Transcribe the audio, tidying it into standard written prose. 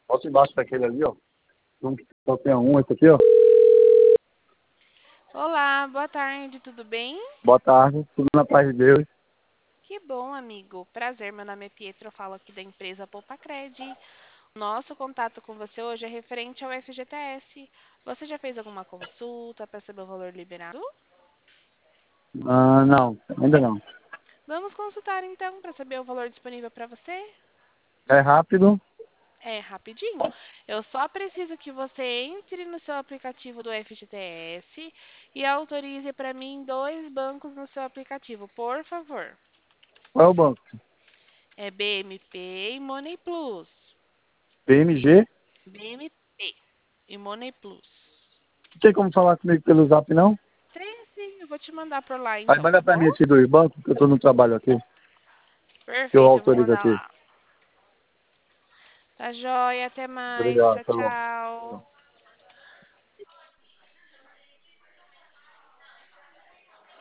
Bota embaixo daquele ali, ó. Um que só tem um, esse aqui, ó. Olá, boa tarde, tudo bem? Boa tarde, tudo na paz de Deus. Que bom, amigo. Prazer, meu nome é Pietro, eu falo aqui da empresa Poupacred. Nosso contato com você hoje é referente ao FGTS. Você já fez alguma consulta para saber o valor liberado? Ah, não, ainda não. Vamos consultar então para saber o valor disponível para você? É rápido? É rapidinho. Eu só preciso que você entre no seu aplicativo do FGTS e autorize para mim dois bancos no seu aplicativo, por favor. Qual é o banco? É BMP e Money Plus. PMG? BMP e Money Plus. Não tem como falar comigo pelo Zap, não? Tem sim, eu vou te mandar por lá Aí então, manda tá pra bom? mim esse do banco, que eu tô no trabalho aqui. Que eu Perfeito, eu vou autorizo mandar aqui. lá. Tá joia, até mais. Obrigado, Tchau, tá bom. tchau.